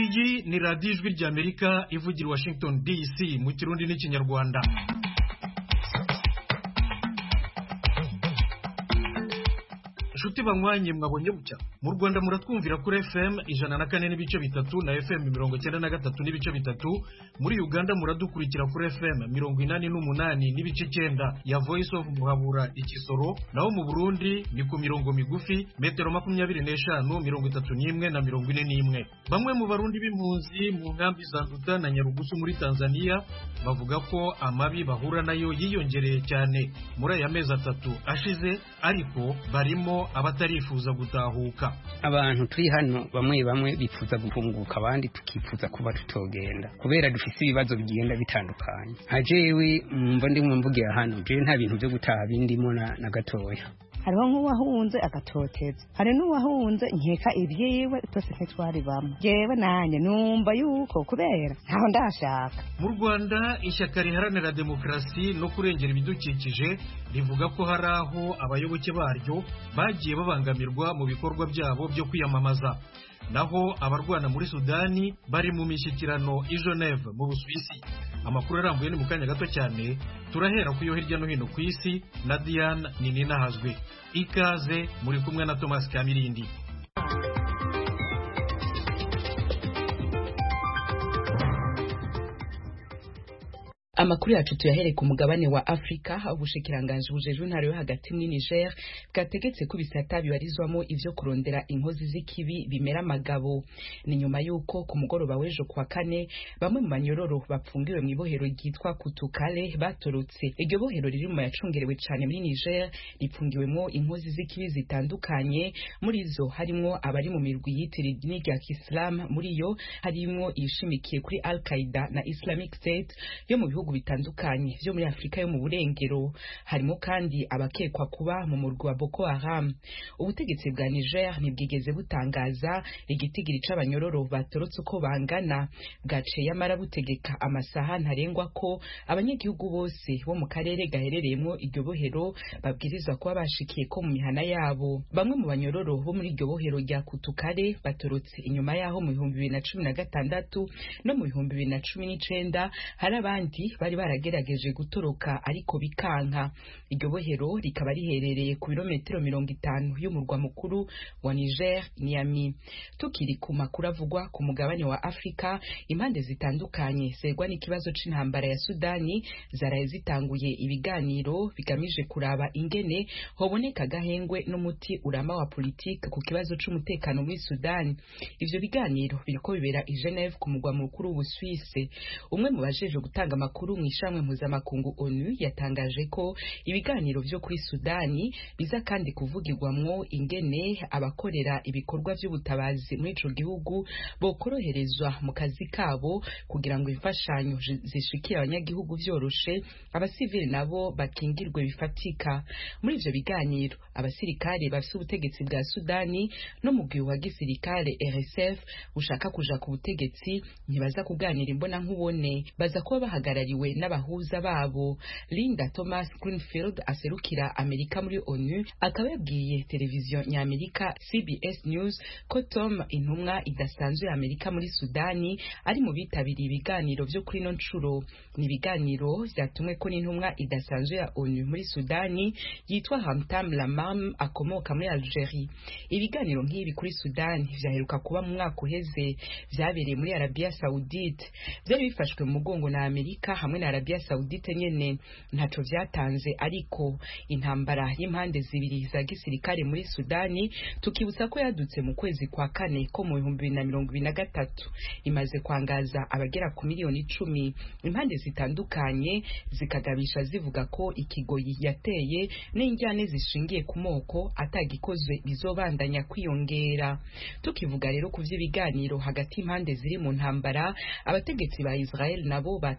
iyi ni radiyo ijwi ry'Amerika ivugira Washington DC mu kirundi n'ikinyarwanda. Shuti banywanye mwabonye bucya mu Rwanda muratwumvira kuri FM 104 n'ibice bitatu na FM 93 n'ibice bitatu. Muri Uganda muradukurikira kuri FM 88 n'ibice 9 ya Voice of Muhabura Ikisoro, naho mu Burundi ni ku mirongo migufi metero 25 31 na 41. Bamwe mu barundi b'impunzi mu nkambi za Nduta na Nyarugusu muri Tanzania bavuga ko amabi bahura nayo yiyongereye cyane muri aya mezi atatu ashize, ariko barimo abatarifuza gutahuka. Abantu turi hano bamwe bifuza guhunguka, abandi tukifuza kuba tutogenda kubera dufise ibibazo bigenda bitandukanye. Ajewe mva ndi mvugira hano je nta bintu byo gutaha bindimo na gatoya. Hariho nk'uwahunze agatoteza, hari n'uwahunze nkeka ibyiwe twese ntitwari bamwe. Jewe nanye numva yuko kubera ntaho ndashaka. Mu Rwanda ishyaka riharanira demokarasi no kurengera ibidukikije rivuga ko hari aho abayoboke baryo bagiye babangamirwa mu bikorwa byabo byo kwiyamamaza. Naho abarwana muri Sudani bari mu mishyikirano i Geneve mu Busuwisi. Amakuru arambuye ni mu kanya gato cyane, turahera ku yo hirya no hino ku isi na Diane Nininahazwe. Ikaze muri kumwe na Thomas Kamirindi. Amakuru yacu tuyahere ku mugabane wa Afrika. Ubushikiranganje bujejwe intara yo hagati muri Niger bwategetse ko bisata bibarizwamo ivyo kurondera inkozi z'ikibi bimera amagabo. Ni nyuma yuko ku mugoroba w'ejo kwa kane bamwe mu banyororo bapfungiwe mu ibohero ryitwa Kutukale batorotse. Iryo bohero riri mu yacungerewe cyane muri Niger, ripfungiwemo inkozi z'ikibi zitandukanye, muri zo harimo abari mu mirwi yitiriwe idini rya Islam, muri yo harimo ishimikiye kuri Al-Qaeda na Islamic State yo mu bihugu bitandukanye byo muri Afrika yo mu burengero. Harimo kandi abakekwa kuba mu murwi wa Boko Haram. Ubutegetsi bwa Niger ntibwigeze butangaza igitigiri c'abanyororo batorotse uko bangana, bwaciye amara butegeka amasaha ntarengwa ko abanyagihugu bose bo mu karere gaherereyemo iryo bohero babwirizwa kuba bashikiye ko mu mihana yabo. Bamwe mu banyororo bo muri iryo bohero rya Kutukale batorotse inyuma yaho mu 2016 no mu 2019 hari abandi bari baragerageje gutoroka ariko bikanka. Iryo bohero rikaba riherereye ku birometero 50 y'umurwa mukuru wa Niger, Niamey. Tukiri ku makuru avugwa ku mugabane wa Afrika, impande zitandukanye segwa n'ikibazo c'intambara ya Sudani zaraye zitanguye ibiganiro bigamije kuraba ingene hoboneka gahengwe n'umuti urama wa politike ku kibazo c'umutekano muri Sudani. Ivyo biganiro biriko bibera i Geneve ku mugwa mukuru w'Ubusuwisi. Umwe mu bajeje gutanga amakuru mw'ishamwe mpuzamakungu ONU yatangaje ko ibiganiro vyo kuri Sudani biza kandi kuvugirwamwo ingene abakorera ibikorwa vy'ubutabazi muri ico gihugu bokoroherezwa mu kazi kabo kugira ngo imfashanyo zishikira abanyagihugu vyoroshe, abasivili nabo bakingirwe bifatika. Muri ivyo biganiro abasirikare bafise ubutegetsi bwa Sudani no mu gihe wa gisirikare RSF ushaka kuja ku butegetsi ntibaza kuganira imbona nkubone, baza kuba bahagarariwe n'abahuza babo. Linda Thomas Greenfield aserukira Amerika muri ONU akaba yabwiye televiziyo ny'Amerika CBS News ko Tom, intumwa idasanzwe ya Amerika muri Sudani, ari mu bitabiriye ibiganiro vyo kuri no ncuro. Ni ibiganiro vyatumwe ko n'intumwa idasanzwe ya ONU muri Sudani yitwa Hamtam Lamam akomoka muri Algeria. Ibiganiro nk'ibi kuri Sudani vyaheruka kuba mu mwaka uheze, vyabereye muri Arabia Saudite. Vyari bifashwe mu mugongo na Amerika hamwe na Arabia Saudite nyene. Ntaco vyatanze, ariko intambara y'impande zibiri za gisirikare muri Sudani tukibutsa ko yadutse mu kwezi kwa kane ko mu 2023 imaze kwangaza abagera ku miliyoni 10. Impande zitandukanye zikagabisha zivuga ko ikigoyi yateye n'injyane zishingiye ku moko atagikozwe bizobandanya kwiyongera. Tukivuga rero ku vy'ibiganiro hagati impande ziri mu ntambara, abategetsi ba Israel nabo batangaje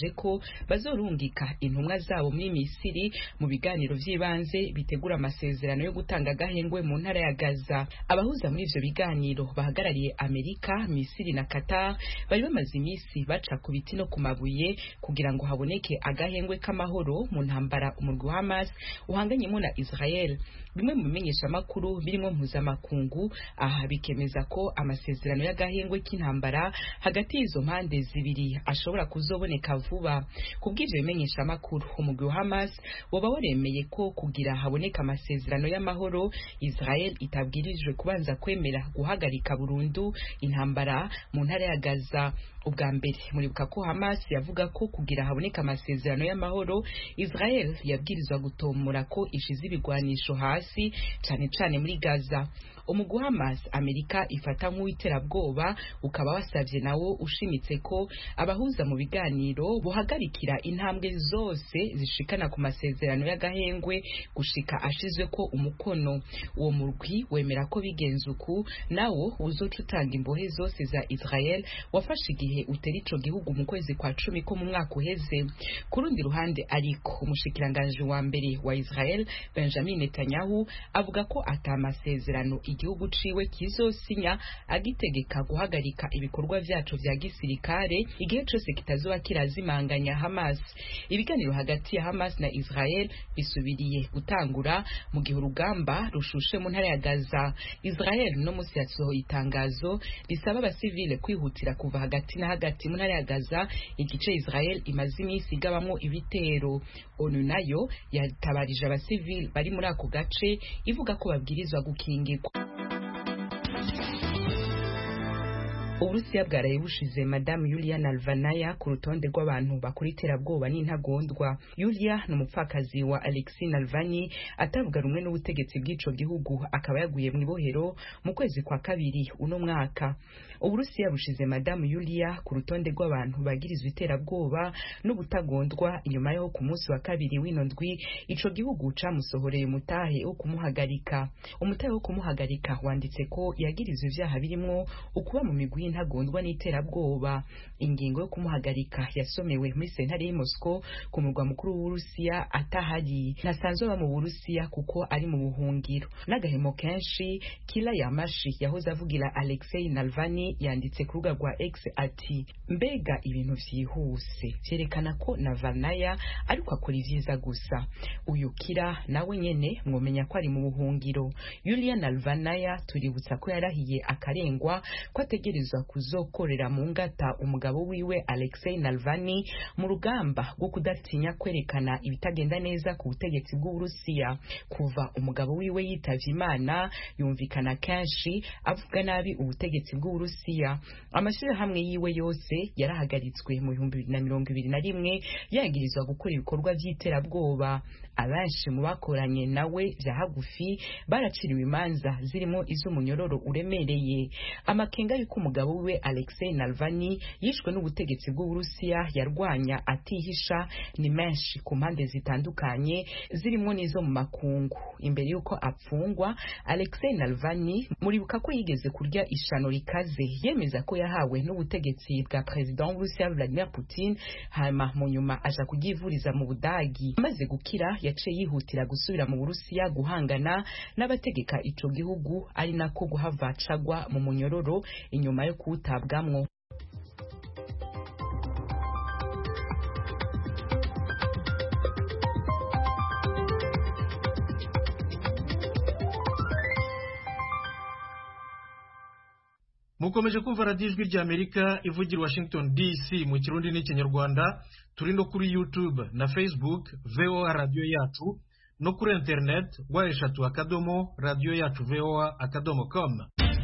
batangaje ko bazorungika intumwa zabo muri Misiri mu biganiro vy'ibanze bitegura amasezerano yo gutanga agahengwe mu ntara ya Gaza. Abahuza muri ivyo biganiro bahagarariye Amerika, Misiri na Qatar bari bamaze imisi baca ku biti no ku mabuye kugira ngo haboneke agahengwe k'amahoro mu ntambara umurwi wa Hamas uhanganyemo na Israel. Bimwe mu bimenyesha makuru birimo mpuzamakungu aha bikemeza ko amasezerano y'agahengwe k'intambara hagati y'izo mpande zibiri ashobora kuzoboneka vuba. Kubw'ivyo bimenyesha makuru umurwi wa Hamas woba waremeye ko kugira haboneka amasezerano y'amahoro Israel itabwirijwe kubanza kwemera guhagarika burundu intambara mu ntara ya Gaza. Ubwa mbere muribuka ko Hamas yavuga ko kugira haboneka amasezerano y'amahoro Israel yabwirizwa gutomora ko ishize ibigwanisho hasi cyane cyane muri Gaza. Umugwi Hamas Amerika ifata nk'uwiterabwoba ukaba wasavye nawo ushimitse ko abahuza mu biganiro buhagarikira intambwe zose zishikana ku masezerano y'agahengwe gushika ashizwe ko umukono. Uwo murwi wemera ko bigenze uku nawo uzoca utanga imbohe zose za Israel wafashe igihe utera ico gihugu mu kwezi kwa 10 ko mu mwaka uheze. Kurundi ruhande ariko umushikiranganje wa mbere wa Israel Benjamin Netanyahu avuga ko atamasezerano igihugu ciwe kizosinya agitegeka guhagarika ibikorwa vyacu vya gisirikare igihe cyose kitazoba kirazimanganya Hamas. Ibiganiro hagati ya Hamas na Israel bisubiriye gutangura mu gihe urugamba rushushe mu ntara ya Gaza. Israel no musi yasohoye itangazo risaba abasivile kwihutira kuva hagati na hagati mu ntara ya Gaza, igice Israel imaze imisi igabamwo ibitero. ONU nayo yatabarije abasivile bari muri ako gace ivuga ko babwirizwa gukingirwa. Uburusiya bwaraye bushize Madame Yulia Navalnaya ku rutonde rw'abantu bakora iterabwoba n'intagondwa. Yulia ni umupfakazi wa Alexei Navalny atavuga rumwe n'ubutegetsi bw'ico gihugu, akaba yaguye mu ibohero mu kwezi kwa kabiri uno mwaka. Uburusiya bushize Madame Yulia ku rutonde rw'abantu bagirizwe iterabwoba n'ubutagondwa inyuma yo ku munsi wa kabiri w'ino ndwi ico gihugu camusohoreye umutahe wo kumuhagarika. Umutahe wo kumuhagarika wanditse ko yagirizwe ivyaha birimwo ukuba mu migwi y'intagondwa n'iterabwoba. Ingingo yo kumuhagarika yasomewe muri sentare y'i Moscow ku murwa mukuru w'Uburusiya atahari. Nasanzwe ba mu Burusiya kuko ari mu buhungiro. N'agahemo kenshi Kila Yamashi yahoze avugira Alexei Navalny yanditse ku rubuga rwa X ati mbega ibintu vyihuse vyerekana ko Navalnaya ariko akora ivyiza gusa. Uyu Kila nawe nyene mwomenya ko ari mu buhungiro. Yulia Navalnaya tuributsa ko yarahiye akarengwa ko ategerezwa kuzokorera mu ngata umugabo wiwe Alexei Navalny mu rugamba rwo kudatinya kwerekana ibitagenda neza ku butegetsi bw'Uburusiya. Kuva umugabo wiwe yitavye Imana yumvikana kenshi avuga nabi ubutegetsi bw'Uburusiya. Amashirahamwe yiwe yose yarahagaritswe mu 2021 yagirizwa gukora ibikorwa vy'iterabwoba. Abenshi mu bakoranye nawe vya hagufi baraciriwe imanza zirimo iz'umunyororo uremereye. Amakenga yuko umugabo wiwe Alexei Navalny yishwe n'ubutegetsi bw'Uburusiya yarwanya atihisha ni menshi ku mpande zitandukanye zirimo n'izo mu makungu. Imbere yuko apfungwa Alexei Navalny muribuka ko yigeze kurya ishano rikaze yemeza ko yahawe n'ubutegetsi bwa president w'Uburusiya Vladimir Putin, hama mu nyuma aja kugivuriza mu Budagi. Amaze gukira yaciye yihutira gusubira mu Burusiya guhangana n'abategeka ico gihugu, ari nako guhava cagwa mu munyororo inyuma yo kuwutabwamwo. Mukomeje kumva Radio Ijwi ry'Amerika ivugira Washington DC mu Kirundi n'Ikinyarwanda. Turi no kuri YouTube na Facebook VOA Radio Yacu, no kuri internet wa3.radio-yacu-voa.com.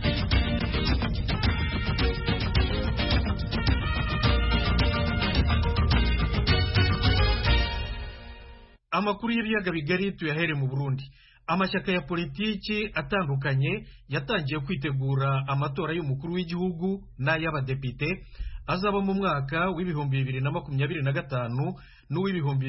Amakuru y'ibiyaga bigari tuyahere mu Burundi. Amashyaka ya politiki atandukanye yatangiye kwitegura amatora y'umukuru w'igihugu n'ay'abadepite azaba mu mwaka w'ibihumbi 2025 n'uw'ibihumbi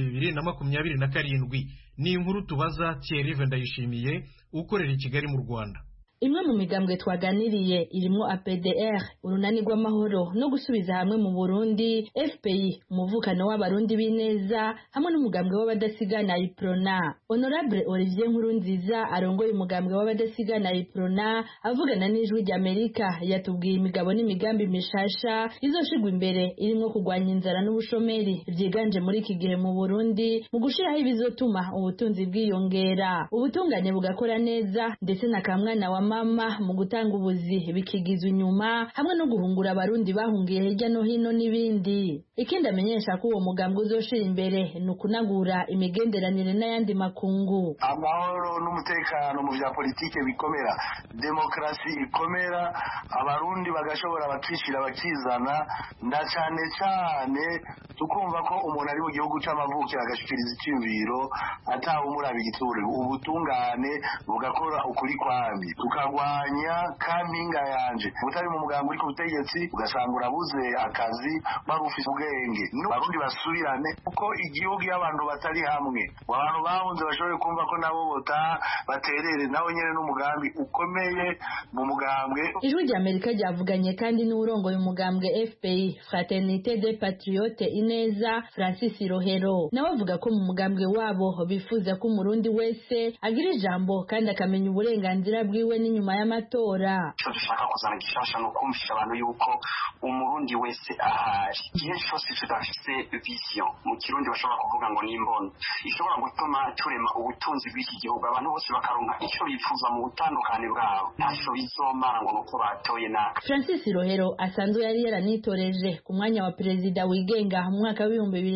2027. Ni inkuru tubaza Thierry Vendayishimiye ukorera i Kigali mu Rwanda. imwe mu migambwe twaganiriye irimo APDR urunani rw'amahoro no gusubiza hamwe mu Burundi, FPI umuvukano w'abarundi b'ineza hamwe n'umugambwe w'abadasigana Iprona. Honorable Olivier Nkurunziza arongoye umugambwe w'abadasigana Iprona avugana n'ijwi ry'Amerika yatubwiye imigabo n'imigambi mishasha izoshigwa imbere irimo kugwanya inzara n'ubushomeri vyiganje muri iki gihe mu Burundi mu gushiraho ibizotuma ubutunzi bwiyongera, ubutungane bugakora neza ndetse na kamwana wa mama mu gutanga ubuzi bikigizwe inyuma hamwe no guhungura abarundi bahungiye hirya no hino n'ibindi. Ikindi amenyesha ko uwo mugambwe uzoshira imbere ni ukunagura imigenderanire n'ayandi makungu. Amahoro n'umutekano mu vya politike bikomera, demokrasi ikomera, abarundi bagashobora bakishira bakizana, nda cane cane tukumva ko umuntu ari mu gihugu c'amavukiro agashikiriza icyumviro atawe umurabi igituri, ubutungane bugakora ukuri kwami, tukagwanya kampinga yanje utari mu mugambo uri ku butegetsi ugasanga urabuze akazi barufise ubwenge n'abarundi basubirane kuko igihugu y'abantu batari hamwe abantu bahunze bashobore kumva ko nabo bota baterere nawe nyene n'umugambi ukomeye mu mugambwe. Ijwi ry'Amerika ryavuganye kandi n'urongoye umugambwe FPI Fraternité des Patriotes Ineza Francis Rohero nawe avuga ko mu mugambwe wabo bifuza ko umurundi wese agira ijambo kandi akamenya uburenganzira bwiwe n'inyuma y'amatora. Cyo dushaka kuzana gishasha no kumvisha abantu yuko umurundi wese ahari igihe cyose tudafise vision mu kirundi bashobora kuvuga ngo n'imbono ishobora gutuma turema ubutunzi bw'iki gihugu abantu bose bakaronka icyo bifuza mu butandukane bwabo ntacyo bizomara ngo nuko batoye naka. Francis Rohero asanzwe yari yaranitoreje ku mwanya wa perezida wigenga mu mwaka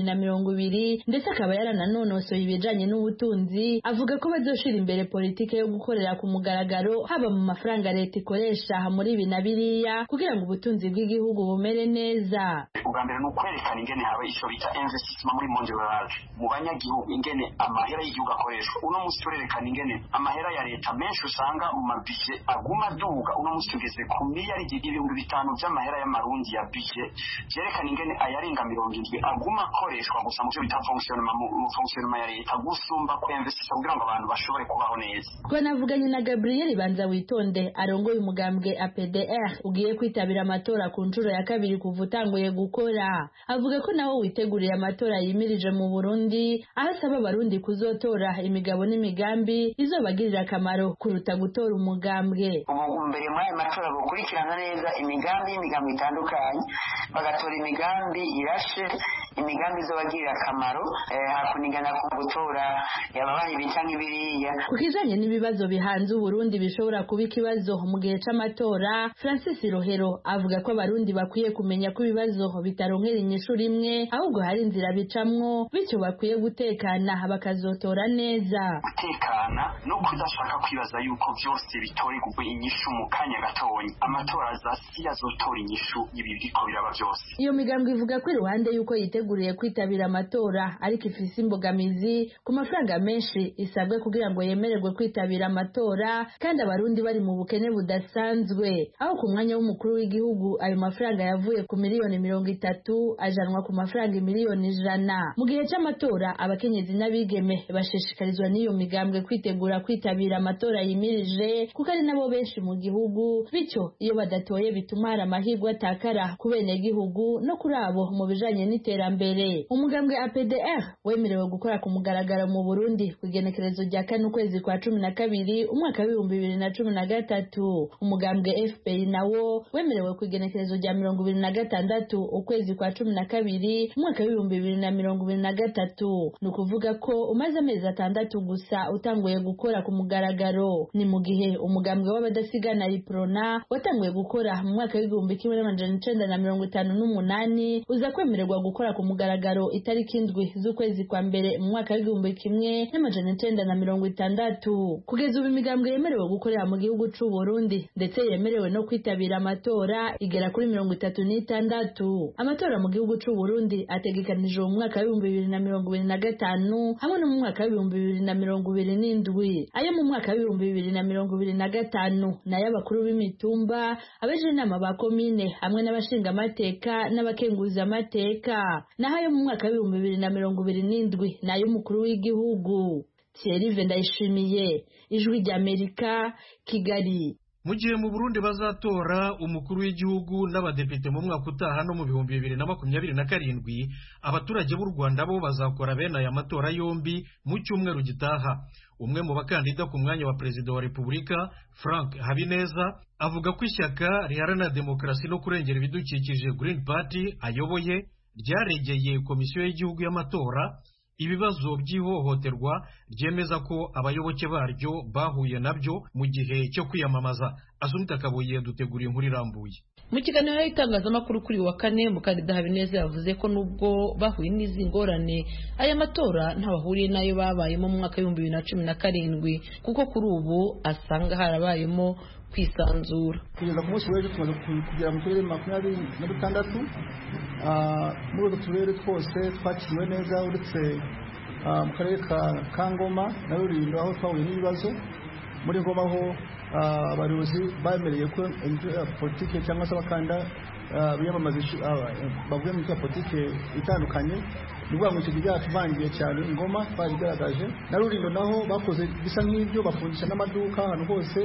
w'2020 ndetse akaba yarananonosoye ibijanye n'ubutunzi avuga ko bazoshira imbere politike yo gukorera ku mugaragaro haba mu mafaranga leta ikoresha muri ibi na biriya kugira ngo ubutunzi bw'igihugu bumere neza. Ubwa mbere ni ukwerekana ingene haba ico bita investissement muri monde rural mu banyagihugu ingene amahera y'igihugu akoreshwa. Uno musi turerekana ingene amahera ya leta menshi usanga mu mabije aguma duga. Uno musi tugeze ku miliyari 5,000 by'amahera y'amarundi ya budget vyerekana ingene ayarenga 70 aguma akoreshwa gusa mu byo bita fonctionnement ya leta gusumba ku investissement kugira ngo abantu bashobore kubaho neza. Twanavuganye na Gabriel Banza Witonde arongoye umugambwe APDR ugiye kwitabira amatora ku nshuro ya kabiri kuva utanguye gukora. Avuga ko nawo witeguriye amatora yimirije mu Burundi aho asaba abarundi kuzotora imigabo n'imigambi izobagirira akamaro kuruta gutora umugambwe. Mbere muri amatora gukurikirana neza imigambi itandukanye bagatora imigambi irashe imigambi izobagirira akamaro hakunigana ku gutora yababaye bitanga ibiriya. Kukijanye n'ibibazo bihanze Burundi bishobora kuba ikibazo mu gihe c'amatora, Francis Rohero avuga ko abarundi bakwiye kumenya ko ibibazo bitaronkera inyishu rimwe ahubwo hari inzira bicamwo bityo bakwiye gutekana bakazotora neza. Gutekana no kudashaka kwibaza yuko byose bitorerwa inyishu mu kanya gatonya. Amatora azasi azotora inyishu ibi biko biraba byose. Iyo migambwe ivuga ko iruhande yuko yiteguriye kwitabira amatora ariko ifise imbogamizi ku mafaranga menshi isabwe kugira ngo yemererwe kwitabira amatora kandi abarundi bari mu bukene budasanzwe. Aho ku mwanya w'umukuru w'igihugu ayo mafaranga yavuye ku miliyoni 30 ajanwa ku mafaranga miliyoni 100. Mu gihe c'amatora abakenyezi n'abigeme bashishikarizwa n'iyo migambwe kwitegura kwitabira amatora yimirije kuko ari nabo benshi mu gihugu bityo iyo badatoye bituma hari amahirwe atakara ku bene gihugu no kuri abo mu bijanye n'iterambere. Umugambwe APDR wemerewe gukora ku mugaragaro mu Burundi kugenekerezo rya 4 ukwezi kwa 12 umwaka wa 2013. Umugambwe FPI nawo wemerewe kugenekerezo rya 2026 ukwezi kwa 12 umwaka wa 2023. Nukuvuga ko umaze amezi 6 gusa utanguye gukora ku mugaragaro. Ni mu gihe umugambwe w'abadasigana Iprona watanguye gukora mu mwaka wa 1958 uza kwemererwa gukora ku mugaragaro itariki 7 z'ukwezi kwa mbere mu mwaka wa 1960. Kugeza ubu imigambwe yemerewe gukorera mu gihugu c'u Burundi ndetse yemerewe no kwitabira amatora igera kuri 36. Amatora mu gihugu c'u Burundi ategekanijwe mu mwaka wa 2025 hamwe no mu mwaka wa 2027. Ayo mu mwaka wa 2025 nayo abakuru b'imitumba abeje inama ba komine hamwe n'abashinga amateka n'abakenguza amateka. Naho ayo mu mwaka wa 2027 nayo umukuru w'igihugu. Thierry Vendayishimiye, Ijwi ry'Amerika, Kigali. mu gihe mu Burundi bazatora umukuru w'igihugu n'abadepite mu mwaka utaha no mu 2027, abaturage b'u Rwanda bo bazakora bene aya matora yombi mu cyumweru gitaha. Umwe mu bakandida ku mwanya wa perezida wa Repubulika, Frank Habineza, avuga ko ishyaka riharanira demokarasi no kurengera ibidukikije Green Party ayoboye ryaregeye komisiyo y'igihugu y'amatora ibibazo by'ihohoterwa ryemeza ko abayoboke baryo bahuye nabyo mu gihe cyo kwiyamamaza. Asumta Kabuye duteguriye inkuru irambuye. Mu kiganiro y'itangazamakuru kuri wa kane, umukandida Habineza yavuze ko nubwo bahuye n'izi ngorane, aya matora ntabahuriye nayo babayemo mu mwaka w'2017, kuko kuri ubu asanga harabayemo kwisanzura. Kugeza ku munsi w'ejo tumaze kugera mu turere 26, muri utwo turere twose twakiriwe neza, uretse mu karere ka Ngoma na Rulindo aho twahuye n'ibibazo. Muri Ngoma ho abayobozi bemereye ko politike cyangwa se abakanda biyamamaza bavuye mu politike itandukanye, nivuga ngo icyo gihe cyatuvangiye cyane. Ngoma twabigaragaje, na Rulindo naho bakoze bisa nk'ibyo, bafungisha n'amaduka ahantu hose,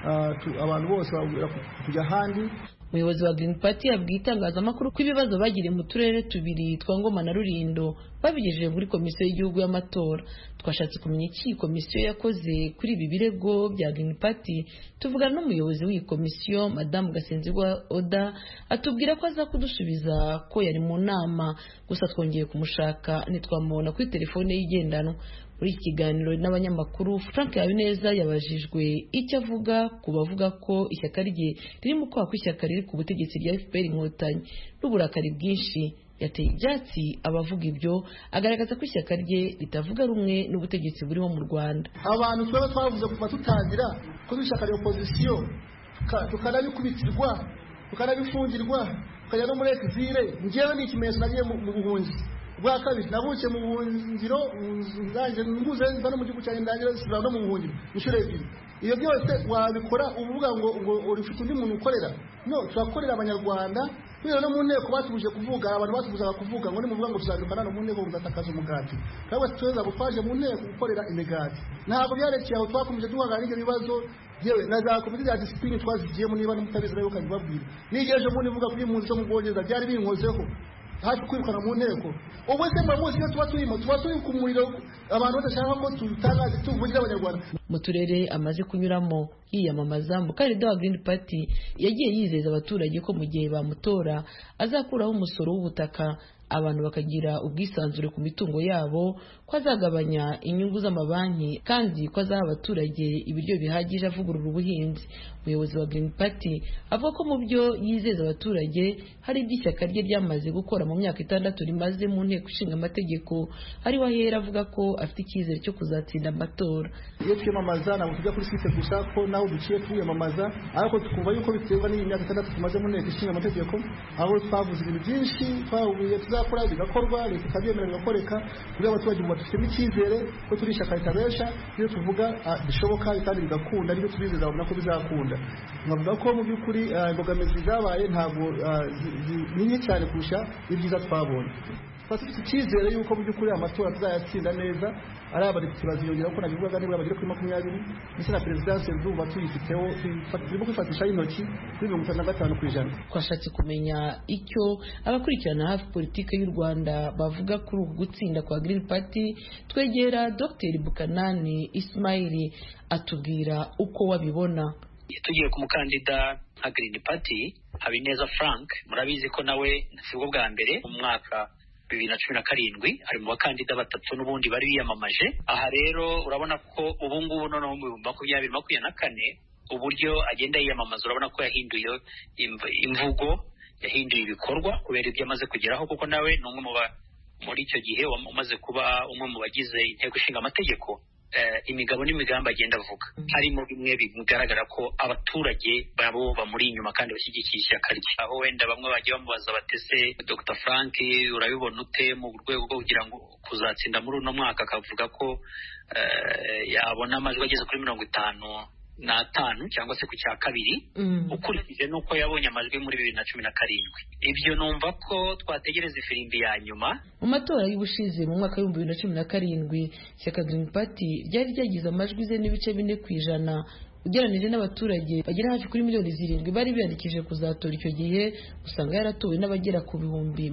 abantu bose kujya ahandi. Umuyobozi wa Green Party yabwiye itangazamakuru ko ibibazo bagiriye mu turere tubiri twa Ngoma na Rulindo babigejeje muri komisiyo y'igihugu y'amatora. Twashatse kumenya iki komisiyo yakoze kuri ibi birego bya Green Party. Tuvugana n'umuyobozi w'iyi komisiyo, Madamu Gasenzigwa Oda, atubwira ko aza kudusubiza ko yari mu nama, gusa twongeye kumushaka ntitwamubona kuri telefone y'igendanwa. Muri iki kiganiro n'abanyamakuru, Frank Habineza yabajijwe icyo avuga ku bavuga ko ishyaka rye riri mu kwaha kw'ishyaka riri ku butegetsi rya FPR Inkotanyi n'uburakari bwinshi. Yateye ibyatsi abavuga ibyo, agaragaza ko ishyaka rye ritavuga rumwe n'ubutegetsi buriho mu Rwanda. Abantu twaba twavuze kuva tutangira ko ishyaka rya opposition tukanabikubitirwa, tukanabifungirwa, tukajya no muri exile. Njyewe ni ikimenyetso nagiye mu buhunzi bwa kabiri, nabuke mu buhungiro, nzanje nguze no mu gihugu cyanjye, ndangire sibira no mu buhungiro inshuro ebyiri. Iyo byose wabikora uvuga ngo urifite undi muntu ukorera? No, turakorera Abanyarwanda. Rero no mu nteko batubuje kuvuga, abantu batubuzaga kuvuga ngo nimuvuga ngo tuzabikana no mu nteko muzatakaza umugati. Kandi tweza gufasha mu nteko gukorera imigati. Ntabwo byarekeye aho, twakomeje duhangana n'ibyo bibazo. Yewe na komite ya discipline twazigiyemo, niba n'umutabizi rero ukabibabwira. Nigeje mu nivuga kuri impunzi zo mu Bwongereza byari binkozeho hafi kwirukana mu nteko. Ubwo se mwamuzi iyo tuba turi ku muriro, abantu badashaka ko tutangaze tuvugira Abanyarwanda. Mu turere amaze kunyuramo yiyamamaza, umukandida wa Green Party yagiye yizeza abaturage ko mu gihe bamutora azakuraho umusoro w'ubutaka, abantu bakagira ubwisanzure ku mitungo yabo, ko azagabanya inyungu z'amabanki, kandi ko azaha abaturage ibiryo bihagije, avugurura ubuhinzi. Umuyobozi wa Green Party avuga ko mu byo yizeza abaturage hari iby'ishyaka rye ryamaze gukora mu myaka 6 rimaze mu nteko ishinga amategeko, ariho ahera avuga ko afite icyizere cyo kuzatsinda amatora. Iyo twiyamamaza ntabwo tujya kuri site gusa, ko naho duciye twiyamamaza, ariko tukumva yuko biterwa n'iyi myaka 6 tumaze mu nteko ishinga amategeko, aho twavuze ibintu byinshi twahuye tuzakora bigakorwa, leta ikabyemera bigakoreka, kugira abaturage mu bafite icyizere ko turi ishyaka ritabesha, iyo tuvuga bishoboka kandi bigakunda, niyo tubizeza babona ko bizakunda. Nkavuga ko mu by'ukuri imbogamizi zabaye ntabwo ninye cyane kurusha ibyiza twabonye. Twafite icyizere yuko mu by'ukuri amatora tuzayatsinda neza, ari abadepite baziyongera ko nabivugaga nibura bagera kuri 20, ndetse na perezidanse ndumva tuyifiteho, turimo kwifatisha intoki kuri 55%. Twashatse kumenya icyo abakurikirana hafi politike y'u Rwanda bavuga kuri ubu gutsinda kwa Green Party. Twegera Dr. Bukanani Ismail atubwira uko wabibona. Tugiye ku mukandida nka Green Party, Habineza Frank, murabizi ko nawe sibwo bwa mbere mu mwaka 2017 ari mu bakandida batatu n'ubundi bari biyamamaje. Aha rero urabona ko ubu ngubu noneho mu 2024 uburyo agenda yiyamamaza, urabona ko yahinduye imvugo, yahinduye ibikorwa kubera ibyo amaze kugeraho, kuko nawe ni umwe muri icyo gihe umaze kuba umwe mu bagize inteko ishinga amategeko. Imigabo n'imigambi agenda avuga harimo bimwe bigaragara ko abaturage babo bamuri inyuma kandi bashyigikiye ishyaka rye. Aho wenda bamwe bagiye bamubaza batese Dr. Frank urabibona ute mu rwego rwo kugira ngo kuzatsinda muri uno mwaka, akavuga ko yabona amajwi ageze kuri 55 cyangwa se ku cya kabiri, ukurikije nuko yabonye amajwi muri 2017. Ibyo numva ko twategereza ifirimbi ya nyuma. Mu matora y'ubushize mu mwaka w'2017, ishyaka Green Party ryari ryagize amajwi ze n'ibice 4% ugereranije n'abaturage bagera hafi kuri miliyoni 7 bari biyandikishije kuzatora icyo gihe usanga yaratowe n'abagera ku bihumbi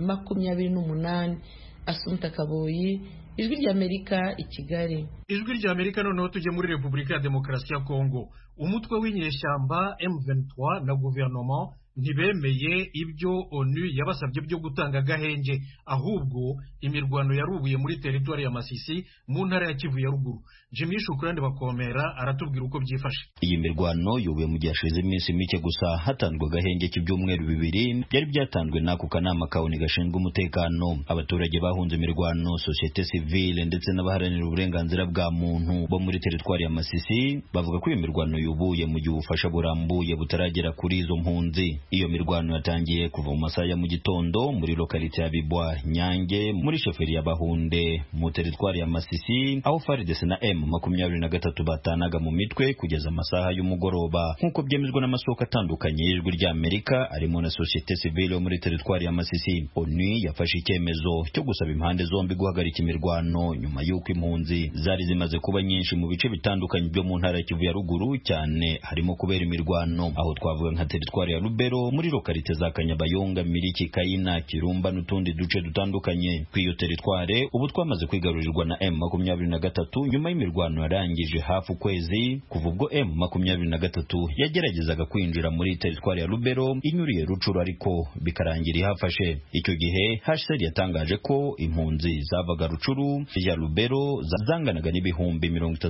28. Asumta Kaboyi, Ijwi ry'Amerika i Kigali. Ijwi ry'Amerika noneho tujye muri Repubulika ya Demokarasi ya Kongo. Umutwe w'inyeshyamba M23 na guverinoma ntibemeye ibyo ONU yabasabye byo gutanga gahenge, ahubwo imirwano yarubuye muri teritwari ya Masisi mu ntara ya Kivu ya ruguru. Jimmy Shukrani bakomera aratubwira uko byifashe. Iyi mirwano yubuye mu gihe iminsi mike gusa hatandwa gahenge cy'ibyumweru 2 byari byatanzwe n'ako kanama kaoni gashinzwe umutekano. Abaturage bahunze imirwano, societe civile ndetse n'abaharanira uburenganzira bwa muntu bo muri teritwari ya Masisi bavuga ko iyi mirwano yubuye mu gihe ubufasha burambuye butaragera kuri izo mpunzi. Iyo mirwano yatangiye kuva mu masaha ya mu gitondo muri lokalite ya Bibwa Nyange muri sheferi ya Bahunde mu teritwari ya Masisi, aho FARDC na M23 batanaga mu mitwe kugeza amasaha y'umugoroba, nk'uko byemezwa n'amasoko atandukanye y'Ijwi ry'Amerika arimo na societe civile muri teritwari ya Masisi. ONU yafashe icyemezo cyo gusaba impande zombi guhagarika imirwano nyuma y'uko impunzi zari zimaze kuba nyinshi mu bice bitandukanye byo mu ntara ya Kivu ya ruguru, cyane harimo kubera imirwano aho twavuga nka teritwari ya Lubero, muri lokalite za Kanyabayonga, Miriki, Kayina, Kirumba n'utundi duce dutandukanye. Kwiyo teritware ubu twamaze kwigarurirwa na M23 nyuma y'imirwano yarangije hafi ukwezi kuva ubwo M23 yageragezaga kwinjira muri teritwari ya Lubero inyuriye Rucuru, ariko bikarangira ihafashe. Icyo gihe HCR yatangaje ko impunzi zavaga Rucuru ya Lubero zanganaga n'ibihumbi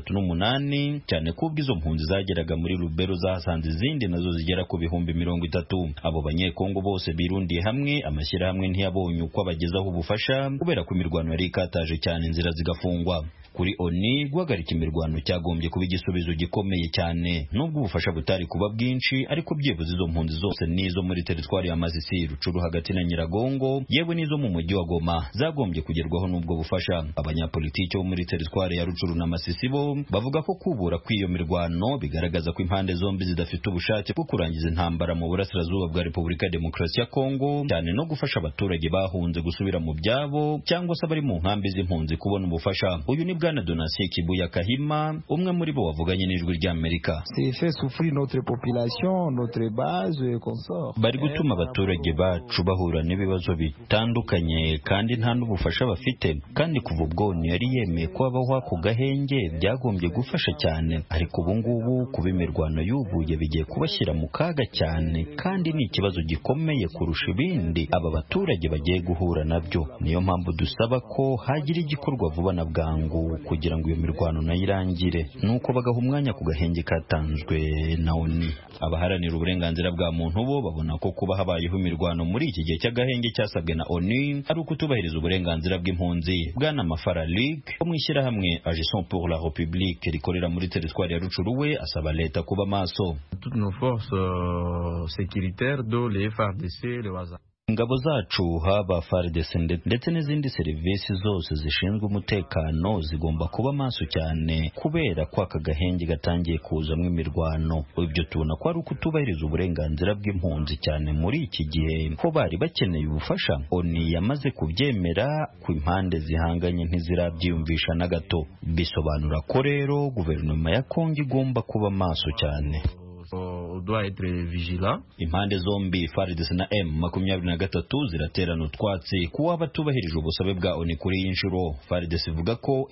38, cyane kubwo izo mpunzi zageraga muri Lubero zahasanze izindi nazo zigera ku bihumbi 30. Abo banyekongo bose birundiye hamwe, amashyirahamwe ntiyabonye uko abagezaho ubufasha kubera ko imirwano yari ikataje cyane, inzira zigafungwa. Kuri ONU guhagarika imirwano cyagombye kuba igisubizo gikomeye cyane, nubwo ubufasha butari kuba bwinshi, ariko byibuze izo mpunzi zose nizo muri teritwari ya Masisi, Rucuru hagati na Nyiragongo, yewe nizo mu mujyi wa Goma zagombye kugerwaho n'ubwo bufasha. Abanyapolitiki bo muri teritwari ya Rucuru na Masisi bo bavuga ko kubura kw'iyo mirwano bigaragaza ko impande zombi zidafite ubushake bwo kurangiza intambara mu burasirazuba bwa Repubulika ya Demokarasi ya Kongo, cyane no gufasha abaturage bahunze gusubira mu byabo cyangwa se bari mu nkambi z'impunzi kubona ubufasha. Uyu ni Bwana Donatien Kibuya Kahima, umwe muri bo wavuganye n'Ijwi ry'Amerika. Bari gutuma abaturage bacu bahura n'ibibazo bitandukanye kandi nta n'ubufasha bafite, kandi kuva ubwo yari yemeye ko habaho ako gahenge byagombye gufasha cyane, ariko ubu ngubu kuba imirwano yubuye bigiye kubashyira mu kaga cyane, kandi ni ikibazo gikomeye kurusha ibindi aba baturage bagiye guhura nabyo. Niyo mpamvu dusaba ko hagira igikorwa vuba na bwangu kugira ngo iyo mirwano nayo irangire, nuko bagaha umwanya ku gahenge katanzwe na ONU. Abaharanira uburenganzira bwa muntu bo babona ko kuba habayeho imirwano muri iki gihe cy'agahenge cyasabwe na ONU ari ukutubahiriza uburenganzira bw'impunzi. Bwana Mafara Ligue wo mwishyira hamwe Agissons pour la République rikorera muri teritwari ya Rucuru we asaba leta kuba maso. Toutes nos forces sécuritaires dont les FARDC, le Waza. Ingabo zacu haba FARDC ndetse n'izindi serivisi zose zishinzwe umutekano zigomba kuba maso cyane, kubera ko aka gahenge gatangiye kuzamwo imirwano. Ibyo tubona ko ari ukutubahiriza uburenganzira bw'impunzi cyane muri iki gihe ko bari bakeneye ubufasha. ONU yamaze kubyemera ku impande zihanganye ntizirabyiyumvisha na gato. Bisobanura ko rero guverinoma ya Kongo igomba kuba maso cyane. Doit être vigilant. Impande zombi FARDC na M23 ziraterana utwatsi kuba batubahirije ubusabe bwa ONU kuri iyi nshuro. FARDC ivuga ko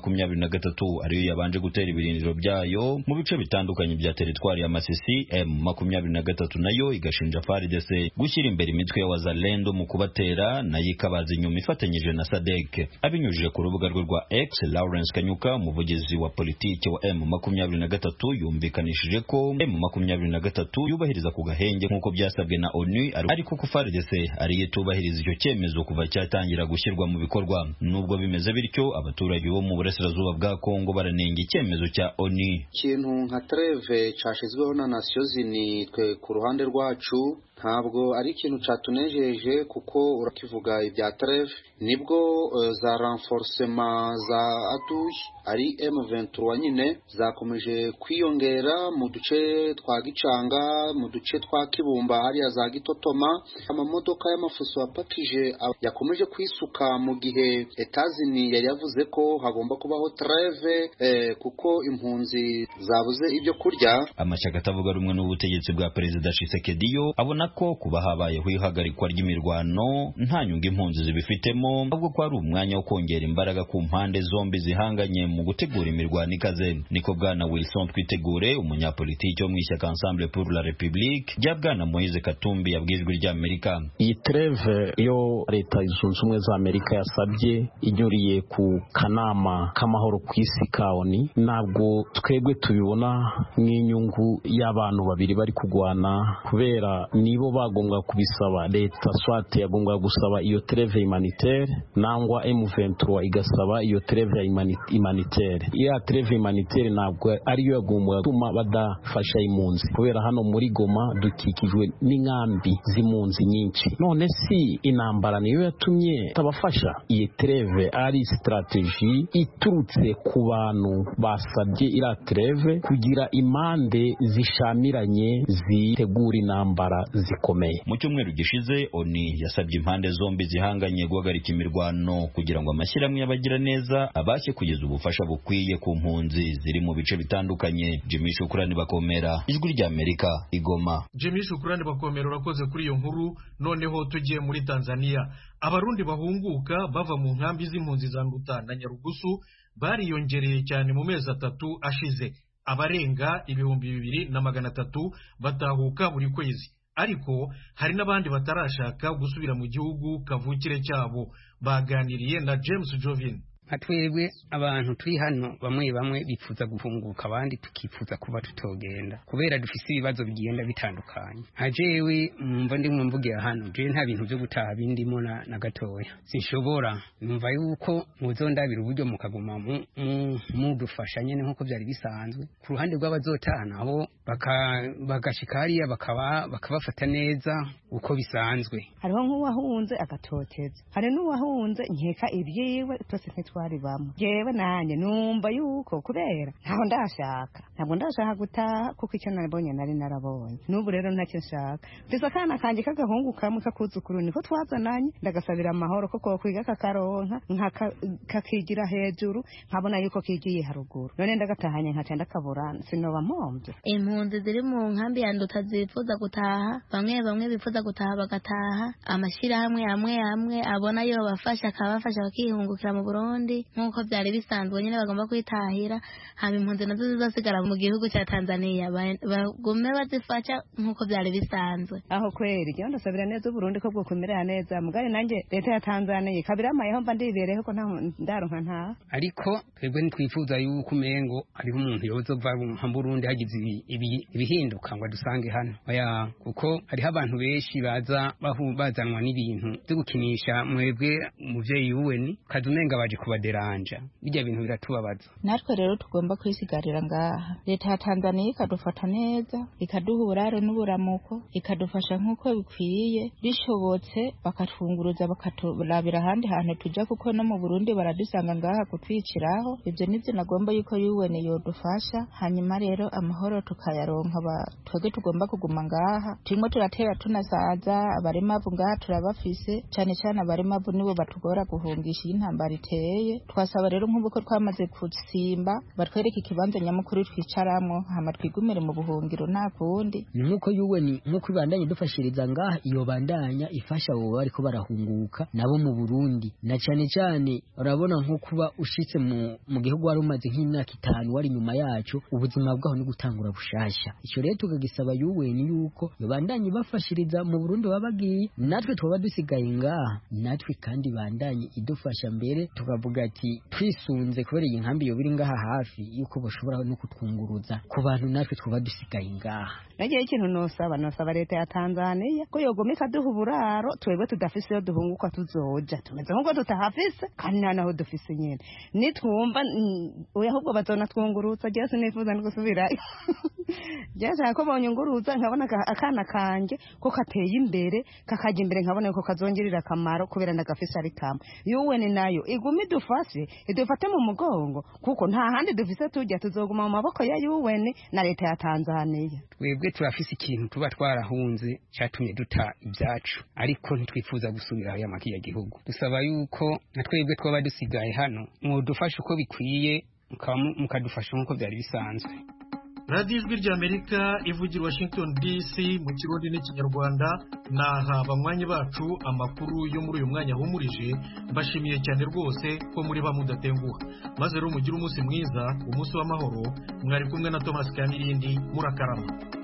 M23 ariyo yabanje gutera ibirindiro byayo mu bice bitandukanye bya teritwari ya Masisi. M23 nayo igashinja FARDC gushyira imbere imitwe ya Wazalendo mu kubatera, nayo ikabaza inyuma ifatanyije na SADC. Abinyujije ku rubuga rwe rwa X, Lawrence Kanyuka, umuvugizi wa politiki wa M23, yumvikanishije ko M23 yubahiriza ku gahenge nk'uko byasabwe na ONU, ariko ko FARDC ari yitubahiriza icyo cyemezo kuva cyatangira gushyirwa mu bikorwa. Nubwo bimeze bityo, abaturage bo mu burasirazuba bwa Kongo baranenga icyemezo cya ONU. Ikintu nka treve cyashizweho na Nations Unies, twe ku ruhande rwacu ntabwo ari ikintu cyatunejeje, kuko urakivuga ibya treve nibwo za renforcement za aduyi ari M23 nyine zakomeje kwiyongera mu duce twa Gicanga, mu duce twa Kibumba hariya za Gitotoma. Amamodoka y'amafuso apakije yakomeje kwisuka mu gihe Etazini yari yavuze ko hagomba kubaho treve kuko impunzi zabuze ibyo kurya. Amashyaka atavuga rumwe n'ubutegetsi bwa Perezida Tshisekedi yo abona ko kuba habayeho ihagarikwa ry'imirwano nta nyungu impunzi zibifitemo, ahubwo ko ari umwanya wo kongera imbaraga ku mpande zombi zihanganye mu gutegura imirwano ikaze. Niko bwana Wilson Twitegure, umunyapolitiki wo mu ishyaka Ensemble pour la République rya bwana Moise Katumbi yabwijwe rya Amerika. Iyi treve yo leta zunze ubumwe za Amerika yasabye inyuriye ku kanama k'amahoro ku isi kaoni, ntabwo twebwe tubibona nk'inyungu y'abantu babiri bari kugwana, kubera nibo bagombwa kubisaba. Leta swate yagombwa gusaba iyo treve humanitaire nangwa M23 igasaba iyo treve humanitaire. Iya treve humanitaire ntabwo ariyo yagombwa gutuma badafasha impunzi, kubera hano muri Goma dukikijwe n'inkambi z'impunzi nyinshi. None si intambara niyo yatumye tabafasha? Iyi treve ari strategy iturutse ku bantu basabye ira treve kugira impande zishamiranye zitegura intambara zikomeye. Mu cyumweru gishize ONU yasabye impande zombi zihanganye guhagarika imirwano kugira ngo amashyirahamwe y'abagira neza abashe kugeza ubufasha bukwiye ku mpunzi ziri mu bice bitandukanye. Jimmy Shukrani Bakomera, Ijwi rya Amerika, Igoma. Jimmy Shukrani Bakomera, urakoze kuri iyo nkuru. Noneho tugiye muri Tanzania. Abarundi bahunguka bava mu nkambi z'impunzi za Nduta na Nyarugusu bariyongereye cyane mu mezi 3 ashize. Abarenga 2,200 batahuka buri kwezi. Ariko hari n'abandi batarashaka gusubira mu gihugu kavukire cyabo. Baganiriye na James Jovin. Atwebwe abantu turi hano bamwe bifuza gufunguka, abandi tukifuza kuba tutogenda kubera dufise ibibazo bigenda bitandukanye. Ajewe mumva ndi mvugira hano, je nta bintu byo gutaha bindimo na gatoya. Sinshobora numva yuko muzondabira uburyo mukaguma mu dufasha nyene nkuko byari bisanzwe. Ku ruhande rw'abazotana abo bagashika hariya bakabafata neza uko bisanzwe. Hariho nk'uwahunze agatoteza, hari n'uwahunze nkeka ibyiwe twese twari bamwe. Jewe nanye numva yuko kubera ntabwo ndashaka gutaha kuko icyo nabonye nari narabonye. N'ubu rero ntacyo nshaka. Ndisa kana kanje kagahungu kamwe kakuzukuru niko twazananye, ndagasabira amahoro ko kwiga kakaronka kakigira hejuru, nkabona yuko kigiye haruguru. None ndagatahanye nkaca ndakabura, sinoba mpomvye. Impunzi ziri mu nkambi ya Nduta zifuza gutaha, bamwe bifuza gutaha bagataha. Amashirahamwe amwe abona yo bafasha akabafasha bakihungukira mu Burundi nkuko byari bisanzwe nyine bagomba kwitahira. Hama impunzi nazo zizasigara mu gihugu cya Tanzania bagume bazifasha nkuko byari bisanzwe. Aho kweri je ndasabira neza Burundi ko bwokumerera neza, mugari nanjye leta ya Tanzania kabira amayeho mba ndibereho ko nta ndaronka nta. Ariko twebwe ntitwifuza yuko umengo hariho umuntu yozova mu Burundi hagize ibihinduka ngo dusange hano. Oya, kuko hariho abantu benshi bazanwa n'ibintu byo gukinisha mwebwe umuvyeyi UN kadumenga baje kubaderanja. Bijya bintu biratubabaza. Natwe rero tugomba kwisigarira ngaha. Leta ya Tanzania ikadufata neza, ikaduha uburaro n'uburamuko, ikadufasha nkuko bikwiye, bishobotse bakatwunguruza bakaturabira ahandi hantu tuja, kuko no mu Burundi baradusanga ngaha kutwiciraho. Ibyo nivyo nagomba yuko UN yodufasha, hanyuma rero amahoro tukayaronka. Twebwe tugomba kuguma ngaha, turimo turatera tunasaza. Abaremavu ngaha turabafise, cyane cyane abaremavu nibo batugora guhungisha intambara iteye. Twasaba rero nk'uko twamaze kusimba batwereka ikibanza nyamukuru twicaramo, hama twigumire mu buhungiro nta kundi. Ni nkuko UN nkuko ibandanye dufashiriza ngaha, iyo bandanya ifasha abo bariko barahunguka nabo mu Burundi, na cyane cyane urabona nko kuba ushitse mu gihugu wari umaze nk'imyaka 5 wari nyuma yacu, ubuzima bwaho ni gutangura bushasha. Icyo rero tukagisaba UN yuko iyo bandanye bafashiriza mu Burundi babagiye, natwe twaba dusigaye ngaha, natwe kandi bandanye idufasha mbere tukavuga tuvuga ati twisunze kubera iyi nkambi yo biri ngaha hafi yuko bashobora no kutwunguruza ku bantu natwe twaba dusigaye ngaha. nagiye ikintu nosaba leta ya Tanzania ko yogomeka duha uburaro twebwe tudafise yo duhunguka tuzoja tumeze nk'uko tutahafise kandi nta naho dufise nyene nitwumva oya ahubwo bazona twungurutsa je sinifuza no gusubirayo je ko bonyunguruza nkabona akana kanje ko kateye imbere kakaje imbere nkabona ko kazongerera akamaro kubera ndagafise ari kamwe yuweni nayo igumi dufashe idufate mu mugongo kuko nta handi dufise tujya tuzoguma mu maboko ya yuweni na leta ya Tanzania. Twebwe turafise ikintu tuba twarahunze cyatumye duta ibyacu ariko ntitwifuza gusubira ya maki ya gihugu. Dusaba yuko na twebwe twaba dusigaye hano mwodufasha uko bikwiye mukadufasha nkuko byari bisanzwe. Radio Ijwi ry'Amerika ivugira Washington DC mu Kirundi n'Ikinyarwanda. Naha banywanyi bacu amakuru yo muri uyu mwanya humurije, mbashimiye cyane rwose ko muri bamudatenguha. Maze rero mugire umunsi mwiza, umunsi w'amahoro. Mwari kumwe na Thomas Kanirindi, murakarama.